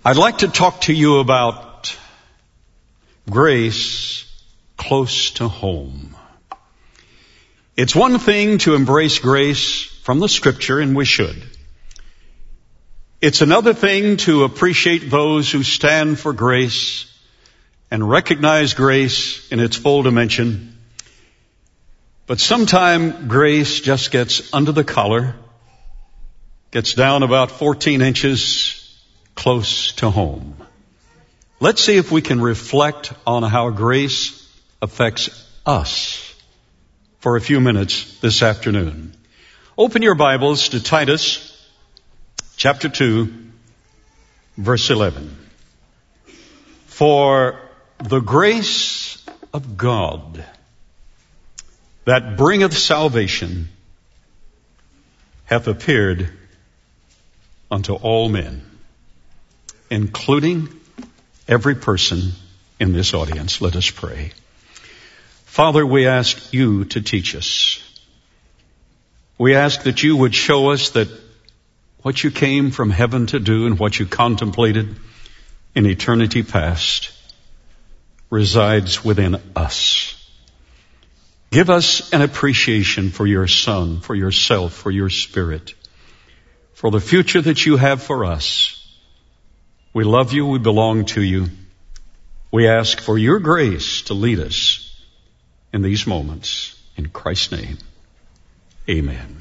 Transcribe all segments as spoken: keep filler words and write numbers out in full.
I'd like to talk to you about grace close to home. It's one thing to embrace grace from the Scripture, and we should. It's another thing to appreciate those who stand for grace and recognize grace in its full dimension. But sometimes grace just gets under the collar, gets down about fourteen inches close to home. Let's see if we can reflect on how grace affects us for a few minutes this afternoon. Open your Bibles to Titus chapter two, verse eleven. For the grace of God that bringeth salvation hath appeared unto all men, including every person in this audience. Let us pray. Father, we ask you to teach us. We ask that you would show us that what you came from heaven to do and what you contemplated in eternity past resides within us. Give us an appreciation for your Son, for yourself, for your Spirit, for the future that you have for us. We love you. We belong to you. We ask for your grace to lead us in these moments. In Christ's name, amen.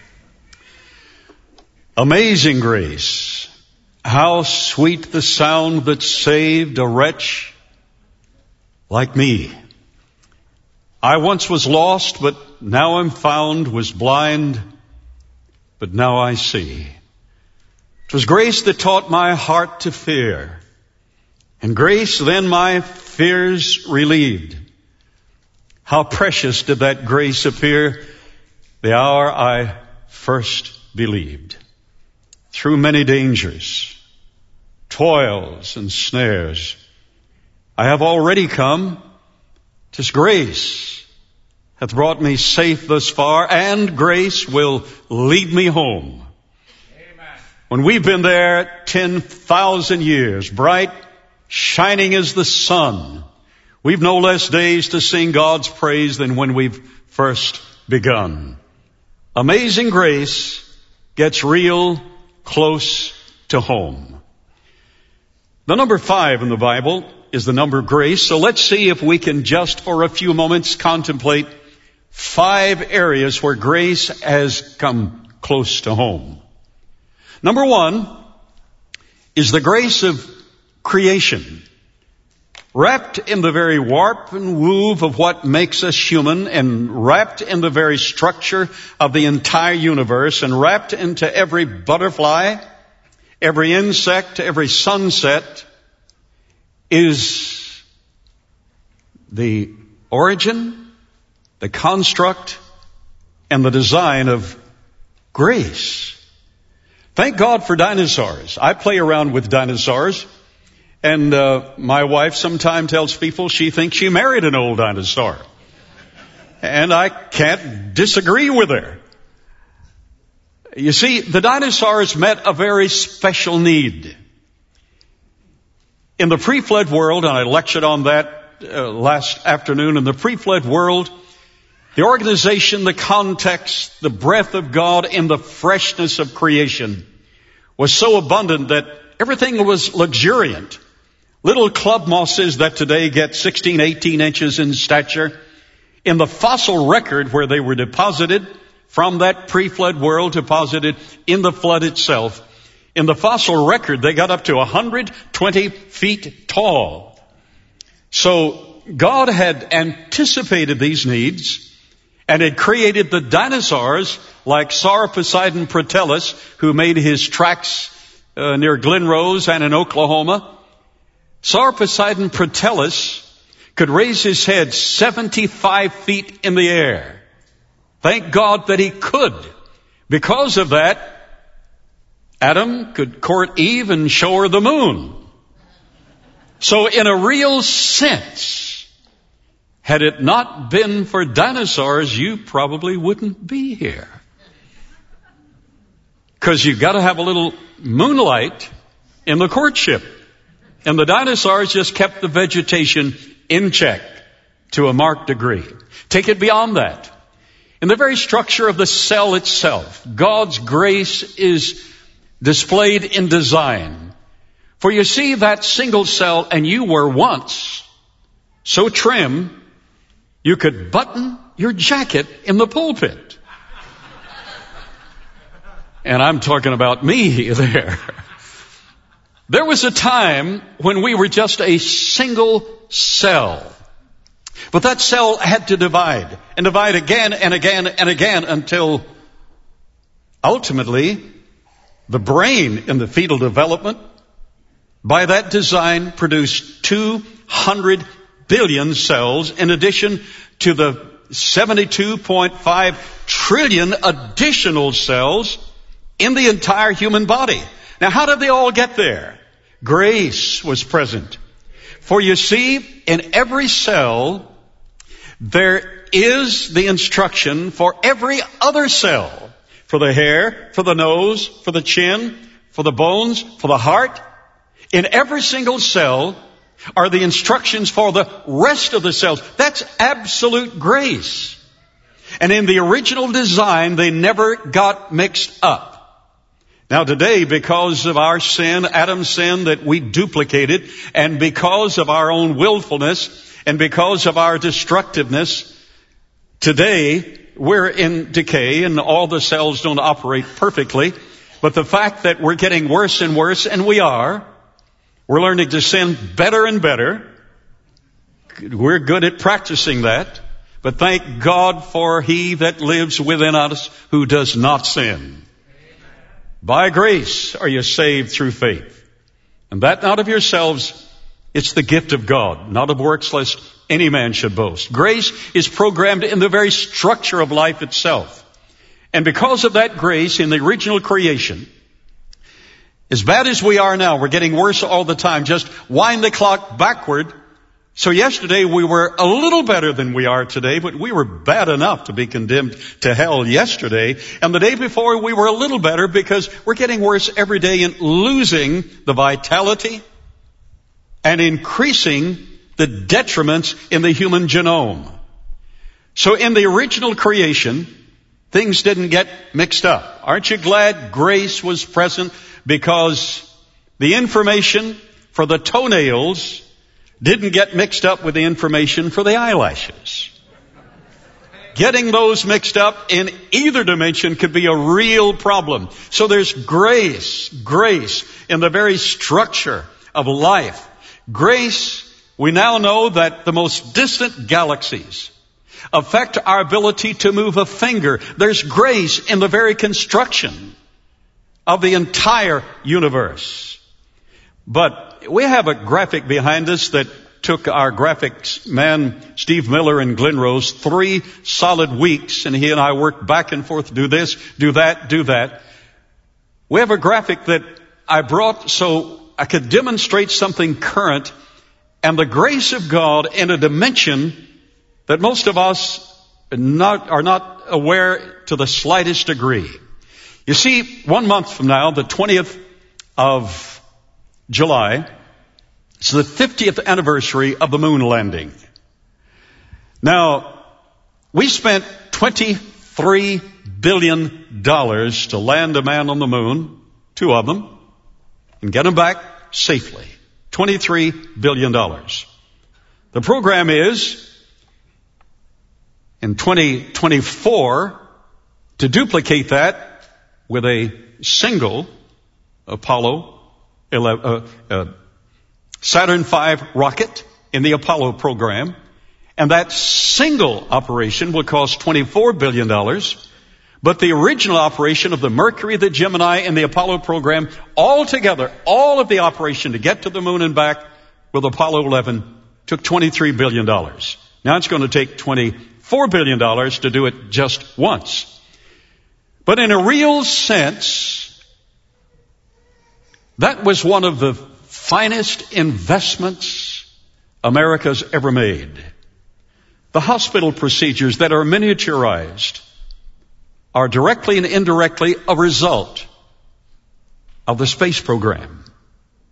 Amazing grace. How sweet the sound that saved a wretch like me. I once was lost, but now I'm found, was blind, but now I see. 'Twas grace that taught my heart to fear, and grace then my fears relieved. How precious did that grace appear the hour I first believed. Through many dangers, toils, and snares, I have already come. 'Tis grace hath brought me safe thus far, and grace will lead me home. When we've been there ten thousand years, bright, shining as the sun, we've no less days to sing God's praise than when we've first begun. Amazing grace gets real close to home. The number five in the Bible is the number grace, so let's see if we can just for a few moments contemplate five areas where grace has come close to home. Number one is the grace of creation. Wrapped in the very warp and woof of what makes us human, and wrapped in the very structure of the entire universe, and wrapped into every butterfly, every insect, every sunset, is the origin, the construct, and the design of grace. Thank God for dinosaurs. I play around with dinosaurs, and uh, my wife sometimes tells people she thinks she married an old dinosaur. And I can't disagree with her. You see, the dinosaurs met a very special need. In the pre-flood world, and I lectured on that uh, last afternoon, in the pre-flood world, the organization, the context, the breath of God in the freshness of creation was so abundant that everything was luxuriant. Little club mosses that today get sixteen, eighteen inches in stature, in the fossil record where they were deposited from that pre-flood world, deposited in the flood itself, in the fossil record they got up to one hundred twenty feet tall. So God had anticipated these needs and had created the dinosaurs like Sauroposeidon Protellus, who made his tracks uh, near Glen Rose and in Oklahoma. Sauroposeidon Protellus could raise his head seventy-five feet in the air. Thank God that he could. Because of that, Adam could court Eve and show her the moon. So in a real sense, had it not been for dinosaurs, you probably wouldn't be here. Because you've got to have a little moonlight in the courtship. And the dinosaurs just kept the vegetation in check to a marked degree. Take it beyond that. In the very structure of the cell itself, God's grace is displayed in design. For you see that single cell, and you were once so trim, you could button your jacket in the pulpit. And I'm talking about me there. There was a time when we were just a single cell. But that cell had to divide, and divide again and again and again until ultimately the brain in the fetal development, by that design, produced two hundred billion cells in addition to the seventy-two point five trillion additional cells in the entire human body. Now, how did they all get there? Grace was present. For you see, in every cell, there is the instruction for every other cell. For the hair, for the nose, for the chin, for the bones, for the heart. In every single cell are the instructions for the rest of the cells. That's absolute grace. And in the original design, they never got mixed up. Now today, because of our sin, Adam's sin that we duplicated, and because of our own willfulness, and because of our destructiveness, today we're in decay and all the cells don't operate perfectly. But the fact that we're getting worse and worse, and we are, we're learning to sin better and better. We're good at practicing that. But thank God for He that lives within us who does not sin. By grace are you saved through faith. And that not of yourselves, it's the gift of God, not of works, lest any man should boast. Grace is programmed in the very structure of life itself. And because of that grace in the original creation, as bad as we are now, we're getting worse all the time. Just wind the clock backward. So yesterday we were a little better than we are today, but we were bad enough to be condemned to hell yesterday. And the day before we were a little better because we're getting worse every day and losing the vitality and increasing the detriments in the human genome. So in the original creation, things didn't get mixed up. Aren't you glad grace was present? Because the information for the toenails didn't get mixed up with the information for the eyelashes. Getting those mixed up in either dimension could be a real problem. So there's grace, grace in the very structure of life. Grace, we now know that the most distant galaxies affect our ability to move a finger. There's grace in the very construction of the entire universe. But we have a graphic behind us that took our graphics man, Steve Miller in Glen Rose, three solid weeks, and he and I worked back and forth, do this, do that, do that. We have a graphic that I brought so I could demonstrate something current and the grace of God in a dimension that most of us not, are not aware to the slightest degree. You see, one month from now, the twentieth of July, it's the fiftieth anniversary of the moon landing. Now, we spent twenty-three billion dollars to land a man on the moon, two of them, and get him back safely. twenty-three billion dollars. The program is, in twenty twenty-four, to duplicate that with a single Apollo Uh, uh, Saturn five rocket in the Apollo program. And that single operation will cost twenty-four billion dollars. But the original operation of the Mercury, the Gemini, and the Apollo program, all together, all of the operation to get to the moon and back with Apollo eleven took twenty-three billion dollars. Now it's going to take twenty-four billion dollars to do it just once. But in a real sense, that was one of the finest investments America's ever made. The hospital procedures that are miniaturized are directly and indirectly a result of the space program.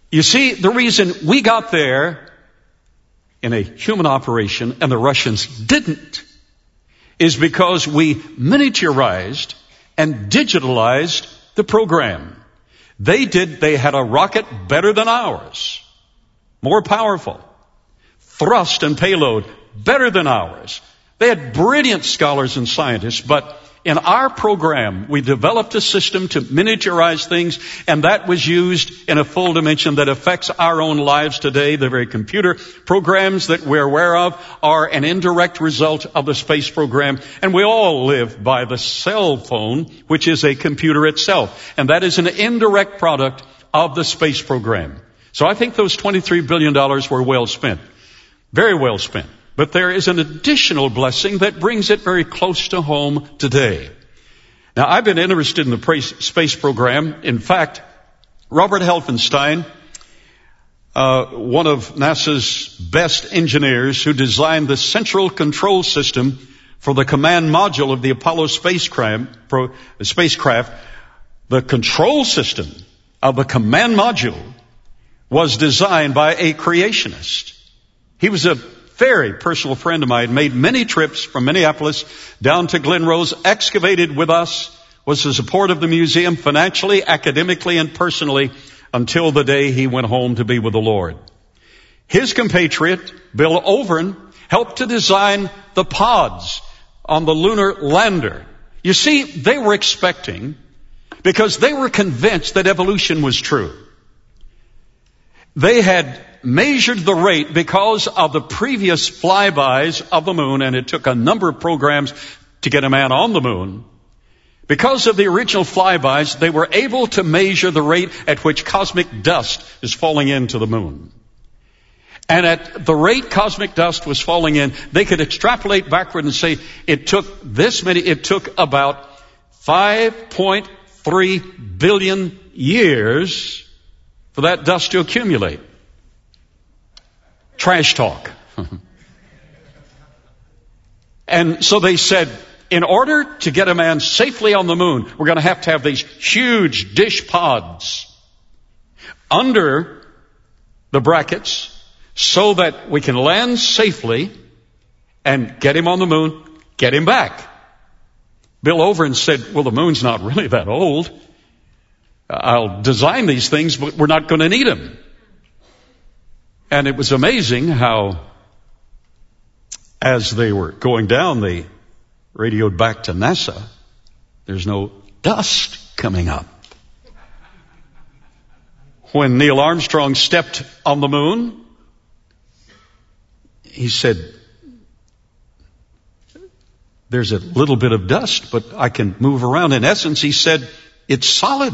You see, the reason we got there in a human operation and the Russians didn't is because we miniaturized and digitalized the program. They did, they had a rocket better than ours, more powerful. Thrust and payload better than ours. They had brilliant scholars and scientists, but in our program, we developed a system to miniaturize things, and that was used in a full dimension that affects our own lives today. The very computer programs that we're aware of are an indirect result of the space program, and we all live by the cell phone, which is a computer itself, and that is an indirect product of the space program. So I think those twenty-three billion dollars were well spent, very well spent. But there is an additional blessing that brings it very close to home today. Now, I've been interested in the space program. In fact, Robert Helfenstein, uh, one of NASA's best engineers who designed the central control system for the command module of the Apollo spacecraft, pro, spacecraft, the control system of the command module was designed by a creationist. He was a very personal friend of mine, made many trips from Minneapolis down to Glen Rose, excavated with us, was the support of the museum financially, academically, and personally until the day he went home to be with the Lord. His compatriot, Bill Overn, helped to design the pods on the lunar lander. You see, they were expecting, because they were convinced that evolution was true. They had measured the rate because of the previous flybys of the moon, and it took a number of programs to get a man on the moon. Because of the original flybys, they were able to measure the rate at which cosmic dust is falling into the moon. And at the rate cosmic dust was falling in, they could extrapolate backward and say it took this many, it took about five point three billion years for that dust to accumulate. Trash talk. And so they said, in order to get a man safely on the moon, we're going to have to have these huge dish pods under the brackets so that we can land safely and get him on the moon, get him back. Bill Overn said, well, the moon's not really that old. I'll design these things, but we're not going to need them. And it was amazing how, as they were going down, they radioed back to NASA, there's no dust coming up. When Neil Armstrong stepped on the moon, he said, there's a little bit of dust, but I can move around. In essence, he said, it's solid.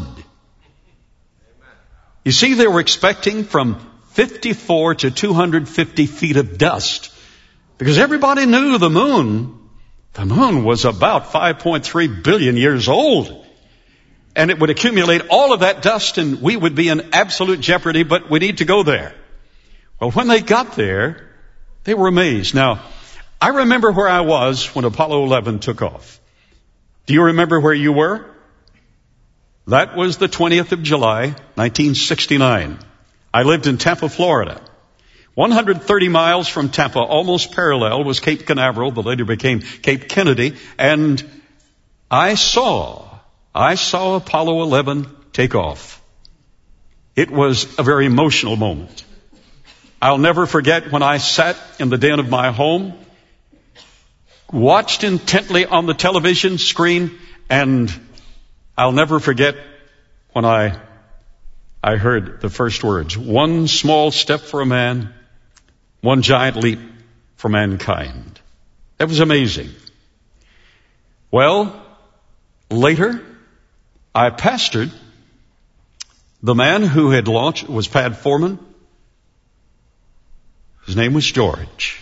You see, they were expecting from fifty-four to two hundred fifty feet of dust, because everybody knew the moon, the moon was about five point three billion years old, and it would accumulate all of that dust and we would be in absolute jeopardy, but we need to go there. Well, when they got there, they were amazed. Now, I remember where I was when Apollo eleven took off. Do you remember where you were? That was the twentieth of July, nineteen sixty-nine. I lived in Tampa, Florida. one hundred thirty miles from Tampa, almost parallel, was Cape Canaveral, that later became Cape Kennedy, and I saw, I saw Apollo eleven take off. It was a very emotional moment. I'll never forget when I sat in the den of my home, watched intently on the television screen, and I'll never forget when I I heard the first words, one small step for a man, one giant leap for mankind. That was amazing. Well, later, I pastored the man who had launched, was Pad Foreman. His name was George.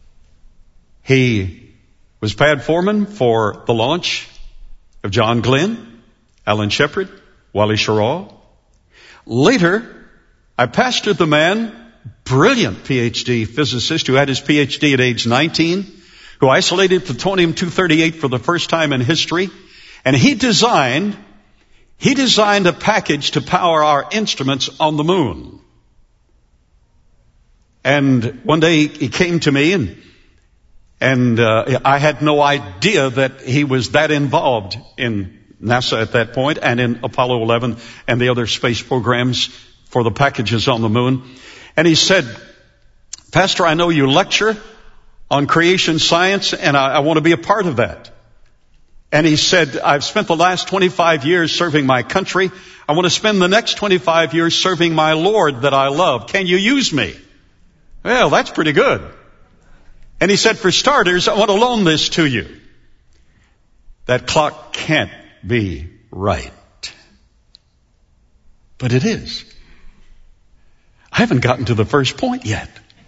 He was Pad Foreman for the launch of John Glenn, Alan Shepard, Wally Schirra. Later, I pastored the man, brilliant P H D physicist who had his P H D at age nineteen, who isolated plutonium two thirty-eight for the first time in history. And he designed, he designed a package to power our instruments on the moon. And one day he came to me, and and uh, I had no idea that he was that involved in NASA at that point and in Apollo eleven and the other space programs for the packages on the moon. And he said, "Pastor, I know you lecture on creation science, and I, I want to be a part of that." And he said, "I've spent the last twenty-five years serving my country. I want to spend the next twenty-five years serving my Lord that I love. Can you use me?" Well, that's pretty good. And he said, "For starters, I want to loan this to you." That clock can't be right. But it is. I haven't gotten to the first point yet.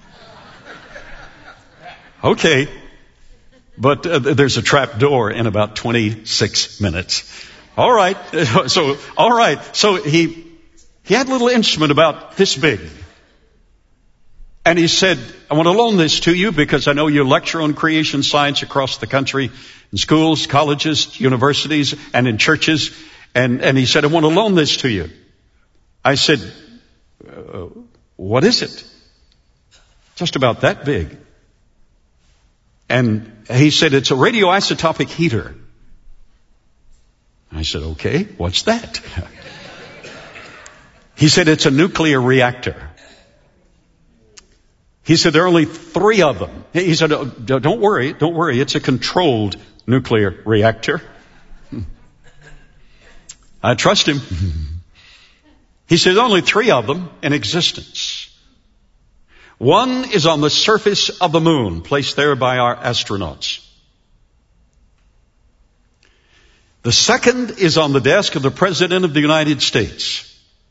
Okay. But uh, there's a trap door in about twenty-six minutes. All right. So, all right. So he, he had a little instrument about this big. And he said, "I want to loan this to you because I know you lecture on creation science across the country in schools, colleges, universities, and in churches." And, and he said, "I want to loan this to you." I said, uh, "What is it?" "Just about that big." And he said, "It's a radioisotopic heater." I said, "Okay, what's that?" He said, "It's a nuclear reactor." He said, "There are only three of them." He said, "Oh, don't worry, don't worry. It's a controlled nuclear reactor." I trust him. He said, "There are only three of them in existence. One is on the surface of the moon, placed there by our astronauts. The second is on the desk of the President of the United States.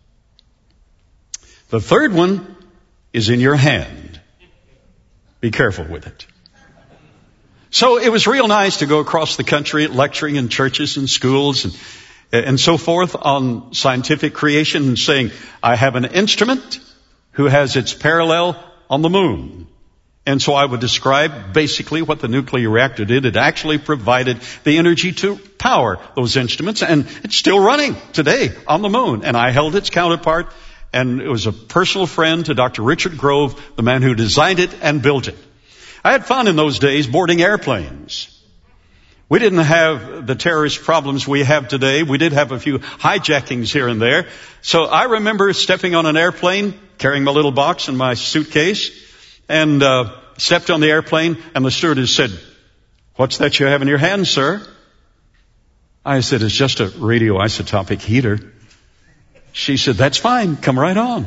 The third one is in your hand. Be careful with it." So it was real nice to go across the country lecturing in churches and schools and, and so forth on scientific creation and saying, "I have an instrument who has its parallel on the moon." And so I would describe basically what the nuclear reactor did. It actually provided the energy to power those instruments, and it's still running today on the moon. And I held its counterpart, and it was a personal friend to Doctor Richard Grove, the man who designed it and built it. I had fun in those days boarding airplanes. We didn't have the terrorist problems we have today. We did have a few hijackings here and there. So I remember stepping on an airplane, carrying my little box and my suitcase, and uh, stepped on the airplane, and the stewardess said, "What's that you have in your hand, sir?" I said, "It's just a radioisotopic heater." She said, "That's fine. Come right on."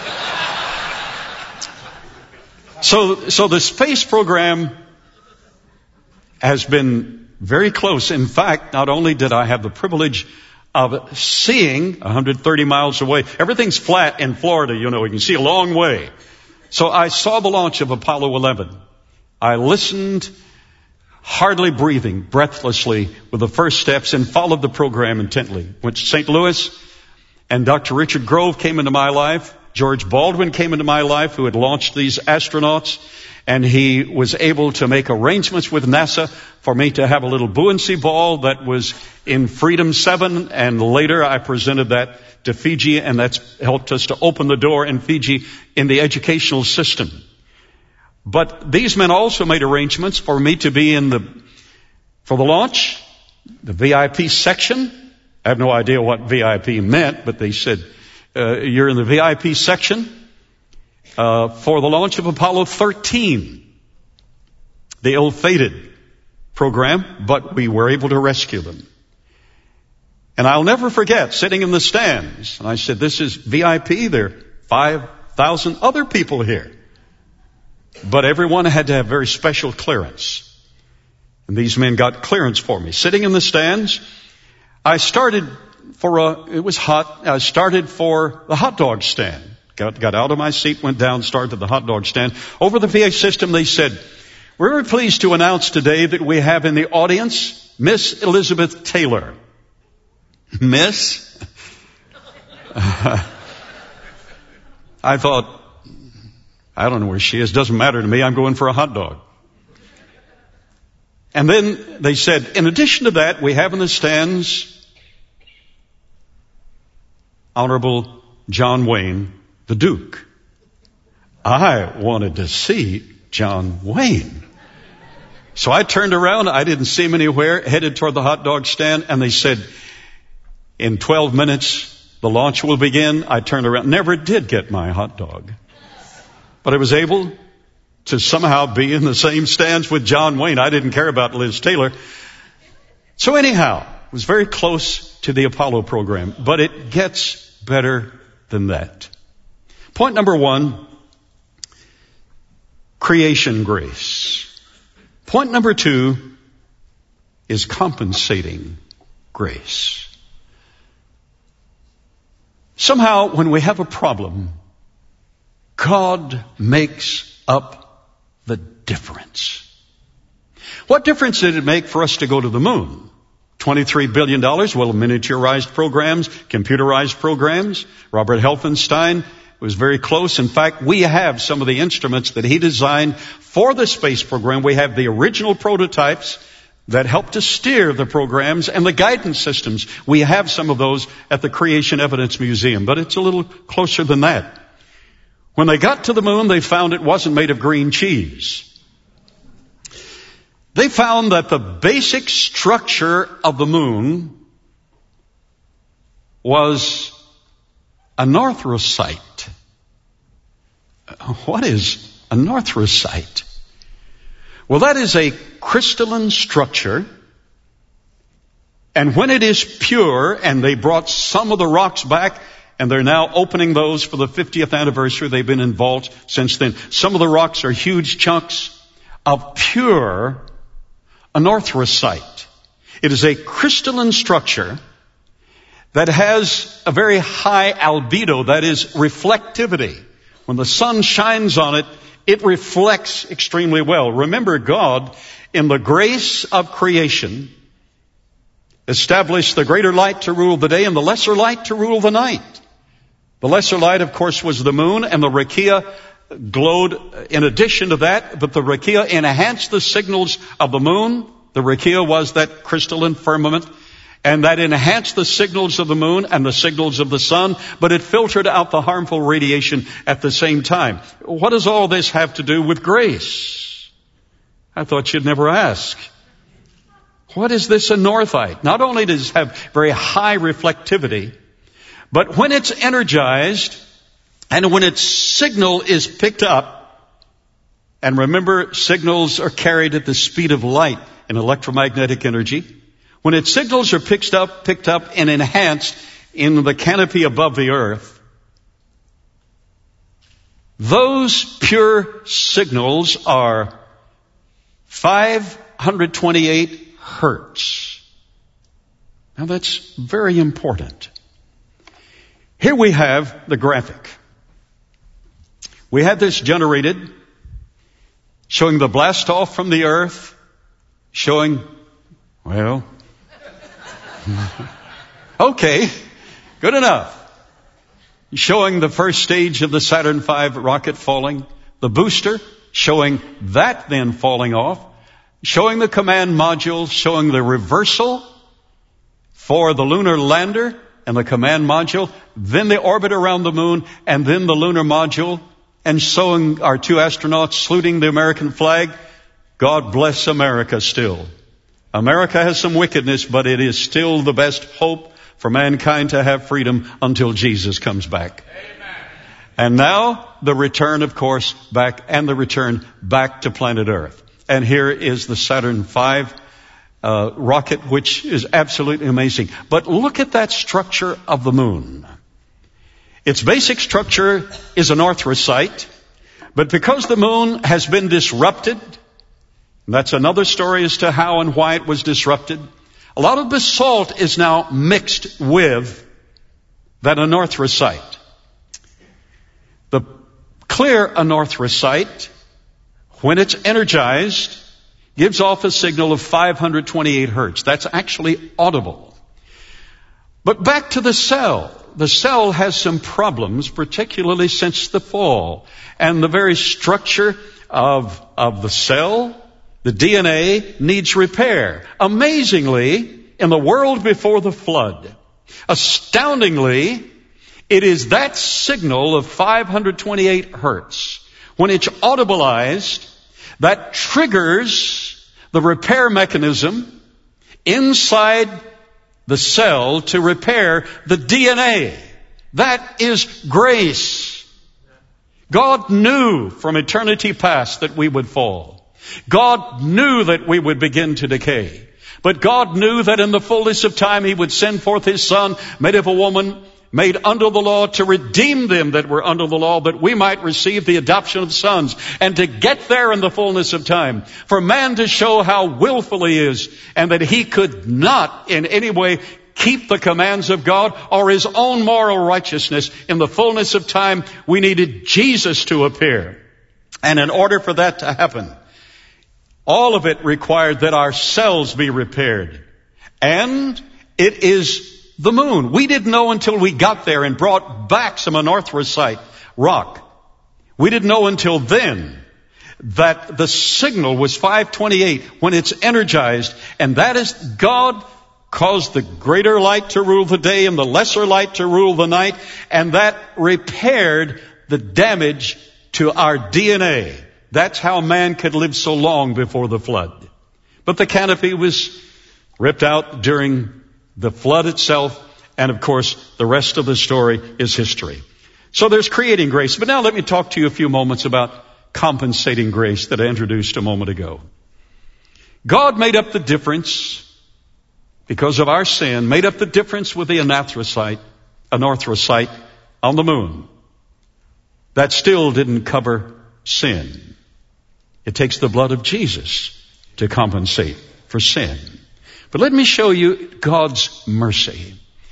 So, so the space program has been very close. In fact, not only did I have the privilege of seeing one hundred thirty miles away, everything's flat in Florida, you know, you can see a long way. So I saw the launch of Apollo eleven. I listened, hardly breathing, breathlessly with the first steps, and followed the program intently. Went to Saint Louis, and Doctor Richard Grove came into my life. George Baldwin came into my life, who had launched these astronauts, and he was able to make arrangements with NASA for me to have a little buoyancy ball that was in Freedom seven, and later I presented that to Fiji, and that's helped us to open the door in Fiji in the educational system. But these men also made arrangements for me to be in the, for the launch, the V I P section. I have no idea what V I P meant, but they said, uh, you're in the V I P section uh, for the launch of Apollo thirteen, the ill-fated program, but we were able to rescue them. And I'll never forget sitting in the stands, and I said, "This is V I P. There are five thousand other people here." But everyone had to have very special clearance. And these men got clearance for me. Sitting in the stands, I started for a, it was hot, I started for the hot dog stand. Got, got out of my seat, went down, started the hot dog stand. Over the V A system, they said, "We're very pleased to announce today that we have in the audience Miss Elizabeth Taylor." Miss? I thought, I don't know where she is. Doesn't matter to me. I'm going for a hot dog. And then they said, "In addition to that, we have in the stands Honorable John Wayne, the Duke." I wanted to see John Wayne. So I turned around. I didn't see him anywhere, headed toward the hot dog stand, and they said, in twelve minutes, the launch will begin. I turned around. Never did get my hot dog. But I was able to somehow be in the same stands with John Wayne. I didn't care about Liz Taylor. So anyhow, it was very close to the Apollo program. But it gets better than that. Point number one, creation grace. Point number two is compensating grace. Somehow, when we have a problem, God makes up the difference. What difference did it make for us to go to the moon? twenty-three billion dollars, well, miniaturized programs, computerized programs. Robert Helfenstein was very close. In fact, we have some of the instruments that he designed for the space program. We have the original prototypes that help to steer the programs and the guidance systems. We have some of those at the Creation Evidence Museum, but it's a little closer than that. When they got to the moon, they found it wasn't made of green cheese. They found that the basic structure of the moon was anorthosite. What is anorthosite? Well, that is a crystalline structure. And when it is pure, and they brought some of the rocks back, and they're now opening those for the fiftieth anniversary. They've been in vaults since then. Some of the rocks are huge chunks of pure anorthosite. It is a crystalline structure that has a very high albedo, that is reflectivity. When the sun shines on it, it reflects extremely well. Remember, God, in the grace of creation, established the greater light to rule the day and the lesser light to rule the night. The lesser light, of course, was the moon, and the rakia glowed in addition to that, but the rakia enhanced the signals of the moon. The rakia was that crystalline firmament, and that enhanced the signals of the moon and the signals of the sun, but it filtered out the harmful radiation at the same time. What does all this have to do with grace? I thought you'd never ask. What is this anorthite? Not only does it have very high reflectivity, but when it's energized and when its signal is picked up, and remember, signals are carried at the speed of light in electromagnetic energy. When its signals are picked up, picked up and enhanced in the canopy above the earth, those pure signals are five hundred twenty-eight hertz. Now that's very important. Here we have the graphic. We had this generated showing the blast off from the earth, showing, well, okay, good enough. Showing the first stage of the Saturn five rocket falling, the booster, showing that then falling off, showing the command module, showing the reversal for the lunar lander and the command module, then the orbit around the moon, and then the lunar module, and showing our two astronauts saluting the American flag. God bless America still. America has some wickedness, but it is still the best hope for mankind to have freedom until Jesus comes back. Amen. And now the return, of course, back, and the return back to planet Earth. And here is the Saturn five uh, rocket, which is absolutely amazing. But look at that structure of the moon. Its basic structure is anorthosite, but because the moon has been disrupted, that's another story as to how and why it was disrupted, a lot of basalt is now mixed with that anorthosite. The clear anorthosite, when it's energized, gives off a signal of five hundred twenty-eight hertz. That's actually audible. But back to the cell. The cell has some problems, particularly since the fall. And the very structure of, of the cell, the D N A, needs repair. Amazingly, in the world before the flood, astoundingly, it is that signal of five hundred twenty-eight hertz When it's audibleized, that triggers the repair mechanism inside the cell to repair the D N A. That is grace. God knew from eternity past that we would fall. God knew that we would begin to decay. But God knew that in the fullness of time He would send forth His Son, made of a woman, made under the law, to redeem them that were under the law, that we might receive the adoption of sons. And to get there in the fullness of time, for man to show how willful he is, and that he could not in any way keep the commands of God or his own moral righteousness. In the fullness of time, we needed Jesus to appear. And in order for that to happen, all of it required that our cells be repaired. And it is the moon. We didn't know until we got there and brought back some anorthosite rock. We didn't know until then that the signal was five twenty-eight when it's energized. And that is God caused the greater light to rule the day and the lesser light to rule the night. And that repaired the damage to our D N A. That's how man could live so long before the flood. But the canopy was ripped out during the flood itself. And of course, the rest of the story is history. So there's creating grace. But now let me talk to you a few moments about compensating grace that I introduced a moment ago. God made up the difference because of our sin, made up the difference with the anathrosite, anorthosite on the moon. That still didn't cover sin. It takes the blood of Jesus to compensate for sin. But let me show you God's mercy.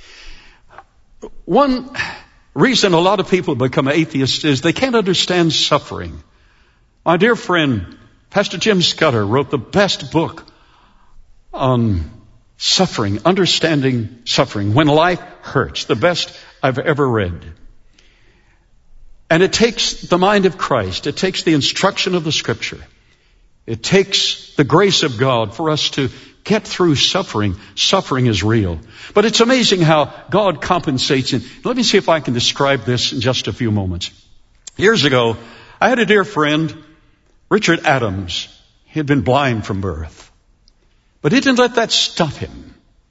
One reason a lot of people become atheists is they can't understand suffering. My dear friend, Pastor Jim Scudder wrote the best book on suffering, understanding suffering, when life hurts, the best I've ever read. And it takes the mind of Christ. It takes the instruction of the Scripture. It takes the grace of God for us to get through suffering. Suffering is real. But it's amazing how God compensates. And let me see if I can describe this in just a few moments. Years ago, I had a dear friend, Richard Adams. He had been blind from birth. But he didn't let that stop him.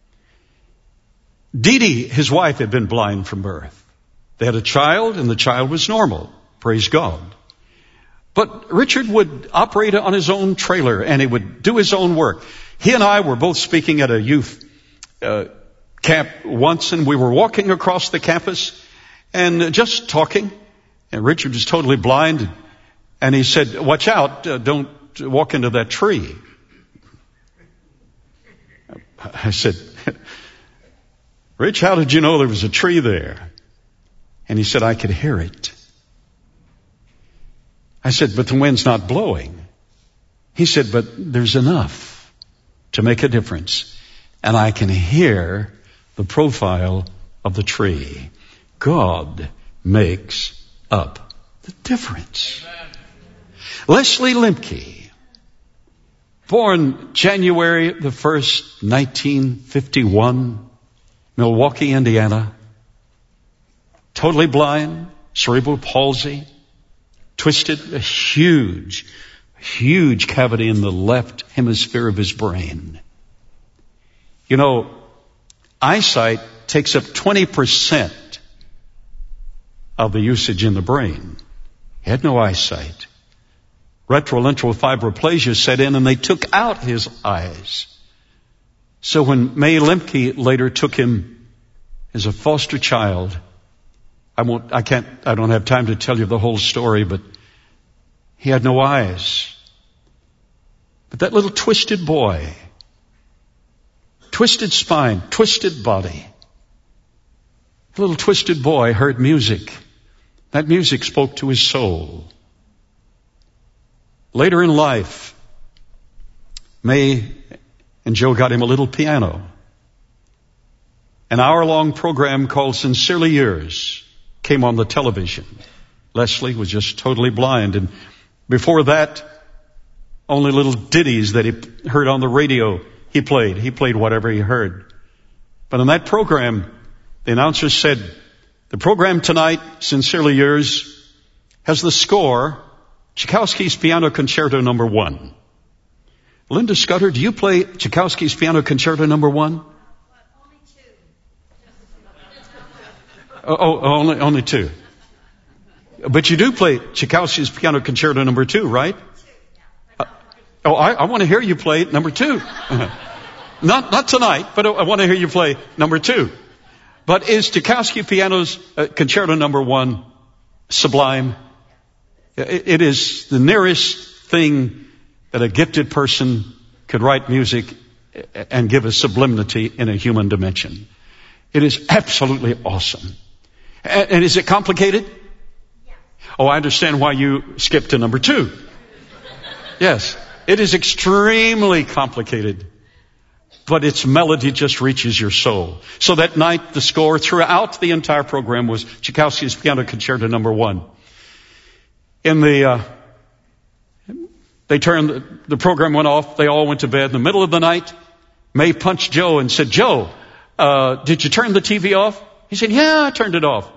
Dee Dee, his wife, had been blind from birth. They had a child, and the child was normal. Praise God. But Richard would operate on his own trailer, and he would do his own work. He and I were both speaking at a youth uh, camp once, and we were walking across the campus and just talking. And Richard was totally blind, and he said, "Watch out, uh, don't walk into that tree." I said, "Rich, how did you know there was a tree there?" And he said, "I could hear it." I said, "But the wind's not blowing." He said, "But there's enough to make a difference. And I can hear the profile of the tree." God makes up the difference. Amen. Leslie Lemke, born January the first, nineteen fifty-one, Milwaukee, Indiana. Totally blind, cerebral palsy, twisted, a huge, huge cavity in the left hemisphere of his brain. You know, eyesight takes up twenty percent of the usage in the brain. He had no eyesight. Retrolental fibroplasia set in and they took out his eyes. So when May Lemke later took him as a foster child, I won't, I can't, I don't have time to tell you the whole story, but he had no eyes. But that little twisted boy, twisted spine, twisted body, the little twisted boy heard music. That music spoke to his soul. Later in life, May and Joe got him a little piano. An hour-long program called Sincerely Yours came on the television. Leslie was just totally blind. And before that, only little ditties that he heard on the radio he played. He played whatever he heard. But in that program, the announcer said, "The program tonight, Sincerely Yours, has the score Tchaikovsky's Piano Concerto Number One. Linda Scudder, do you play Tchaikovsky's Piano Concerto Number One? Only two. Oh, oh, only, only two. But you do play Tchaikovsky's Piano Concerto Number Two, right? Uh, oh, I, I want to hear you play Number Two. not, not tonight, but I want to hear you play Number Two. But is Tchaikovsky Piano's uh, Concerto Number One sublime? It, it is the nearest thing that a gifted person could write music and give a sublimity in a human dimension. It is absolutely awesome. And, and is it complicated? Yes. Oh, I understand why you skipped to Number Two. Yes, it is extremely complicated, but its melody just reaches your soul. So that night, the score throughout the entire program was Tchaikovsky's Piano Concerto Number One. In the uh, They turned, the, the program went off, they all went to bed. In the middle of the night, May punched Joe and said, Joe, uh, did you turn the T V off? He said, yeah, I turned it off.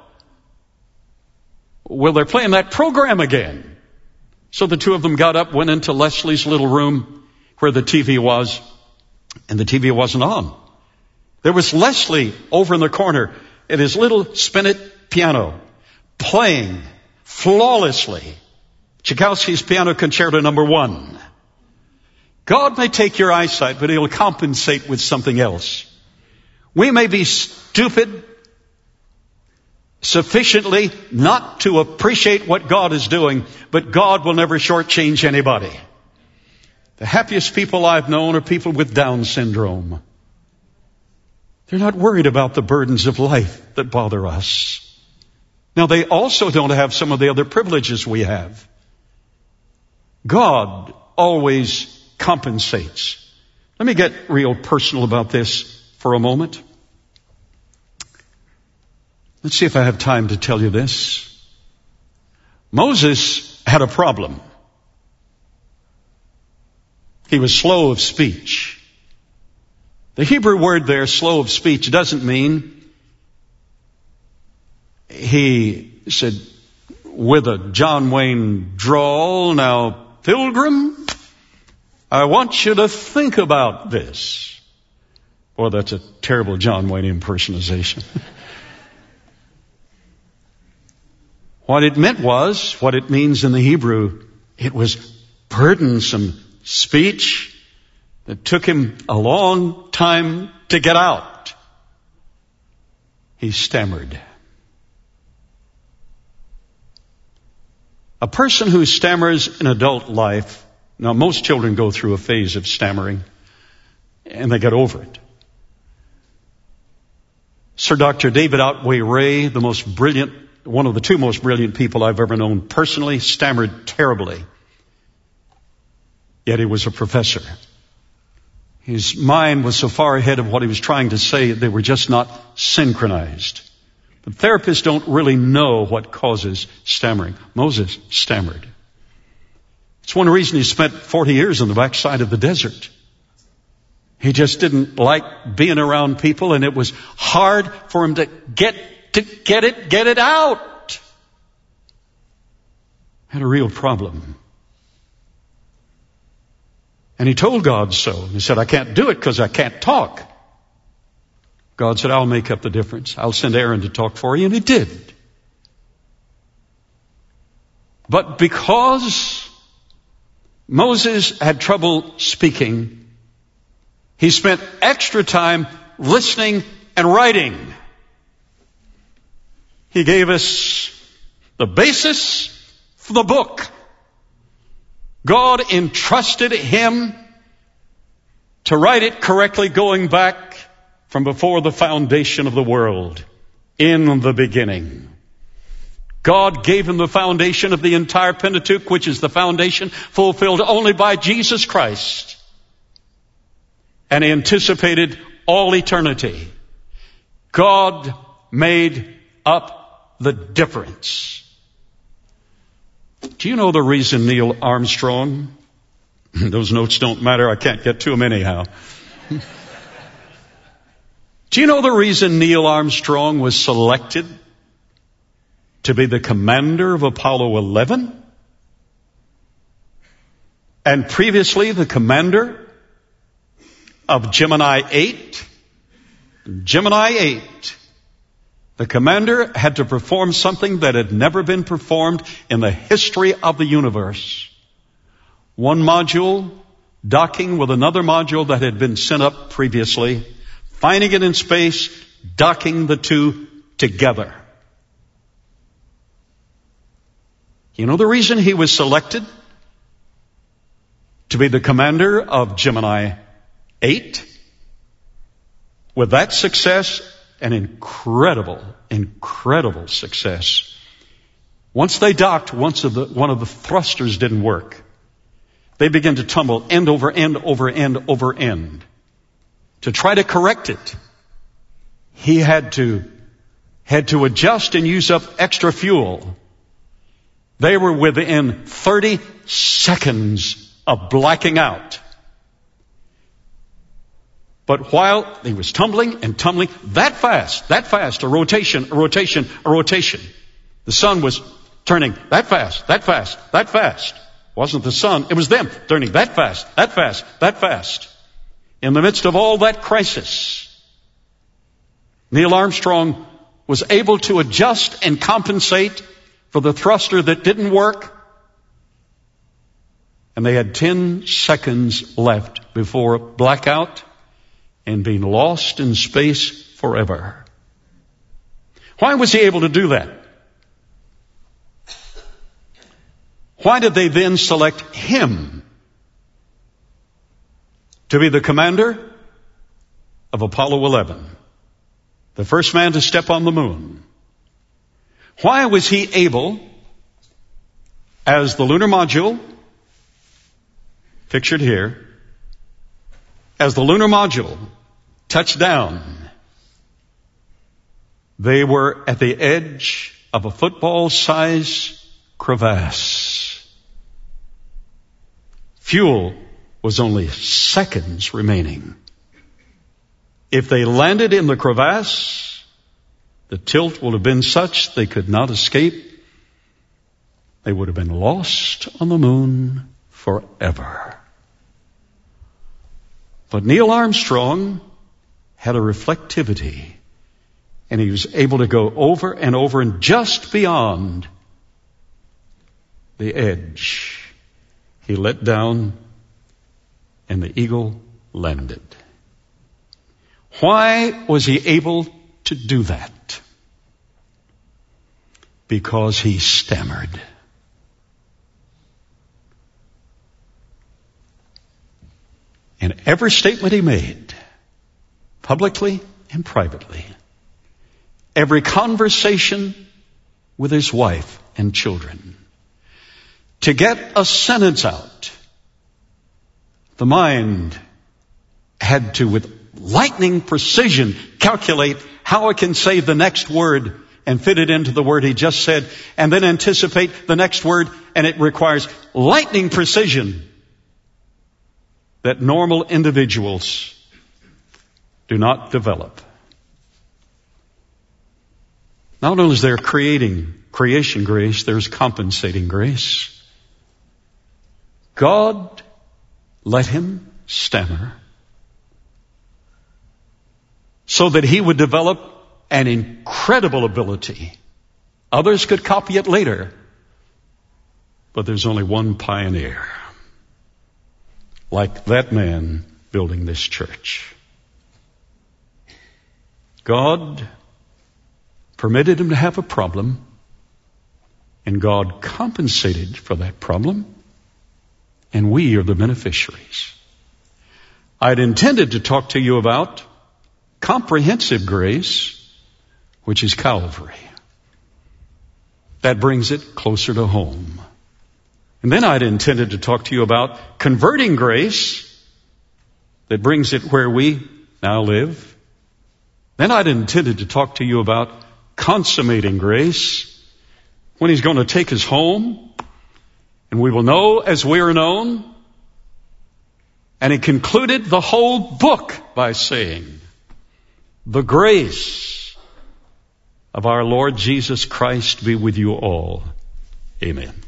Well, they're playing that program again. So the two of them got up, went into Leslie's little room where the T V was, and the T V wasn't on. There was Leslie over in the corner at his little spinet piano, playing flawlessly Tchaikovsky's Piano Concerto Number One. God may take your eyesight, but He'll compensate with something else. We may be stupid sufficiently not to appreciate what God is doing, but God will never shortchange anybody. The happiest people I've known are people with Down syndrome. They're not worried about the burdens of life that bother us. Now, they also don't have some of the other privileges we have. God always compensates. Let me get real personal about this for a moment. Let's see if I have time to tell you this. Moses had a problem. He was slow of speech. The Hebrew word there, slow of speech, doesn't mean he said with a John Wayne drawl, now, Pilgrim, I want you to think about this. Boy, that's a terrible John Wayne impersonation. What it meant was, what it means in the Hebrew, it was burdensome speech that took him a long time to get out. He stammered. A person who stammers in adult life, now most children go through a phase of stammering, and they get over it. Sir Doctor David Otway Ray, the most brilliant, one of the two most brilliant people I've ever known personally, stammered terribly. Yet he was a professor. His mind was so far ahead of what he was trying to say, they were just not synchronized. But therapists don't really know what causes stammering. Moses stammered. It's one reason he spent forty years on the backside of the desert. He just didn't like being around people, and it was hard for him to get to get it, get it out. Had a real problem. And he told God so. He said, I can't do it because I can't talk. God said, I'll make up the difference. I'll send Aaron to talk for you. And he did. But because Moses had trouble speaking, he spent extra time listening and writing. He gave us the basis for the book. God entrusted him to write it correctly, going back from before the foundation of the world, in the beginning. God gave him the foundation of the entire Pentateuch, which is the foundation fulfilled only by Jesus Christ. And he anticipated all eternity. God made up the difference. Do you know the reason Neil Armstrong, those notes don't matter, I can't get to them anyhow. Do you know the reason Neil Armstrong was selected to be the commander of Apollo eleven? and previously the commander of Gemini eight. Gemini eight. The commander had to perform something that had never been performed in the history of the universe. One module docking with another module that had been sent up previously, finding it in space, docking the two together. You know the reason he was selected to be the commander of Gemini eight? With that success, an incredible, incredible success. Once they docked, once of the, one of the thrusters didn't work. They began to tumble end over end over end over end. To try to correct it, he had to, had to adjust and use up extra fuel. They were within thirty seconds of blacking out. But while he was tumbling and tumbling, that fast, that fast, a rotation, a rotation, a rotation. The sun was turning that fast, that fast, that fast. It wasn't the sun, it was them turning that fast, that fast, that fast. In the midst of all that crisis, Neil Armstrong was able to adjust and compensate for the thruster that didn't work. And they had ten seconds left before blackout and being lost in space forever. Why was he able to do that? Why did they then select him to be the commander of Apollo eleven, the first man to step on the moon? Why was he able, as the lunar module, pictured here, as the lunar module touched down, they were at the edge of a football-sized crevasse. Fuel was only seconds remaining. If they landed in the crevasse, the tilt would have been such they could not escape. They would have been lost on the moon forever. But Neil Armstrong had a reflectivity, and he was able to go over and over and just beyond the edge. He let down, and the eagle landed. Why was he able to do that? Because he stammered. And every statement he made, publicly and privately, every conversation with his wife and children, to get a sentence out, the mind had to, with lightning precision, calculate how it can say the next word and fit it into the word he just said, and then anticipate the next word, and it requires lightning precision that normal individuals do not develop. Not only is there creating creation grace, there's compensating grace. God let him stammer so that he would develop an incredible ability. Others could copy it later, but there's only one pioneer, like that man building this church. God permitted him to have a problem, and God compensated for that problem, and we are the beneficiaries. I'd intended to talk to you about comprehensive grace, which is Calvary. That brings it closer to home. And then I'd intended to talk to you about converting grace, that brings it where we now live. Then I'd intended to talk to you about consummating grace, when he's going to take us home, and we will know as we are known. And he concluded the whole book by saying, the grace of our Lord Jesus Christ be with you all. Amen.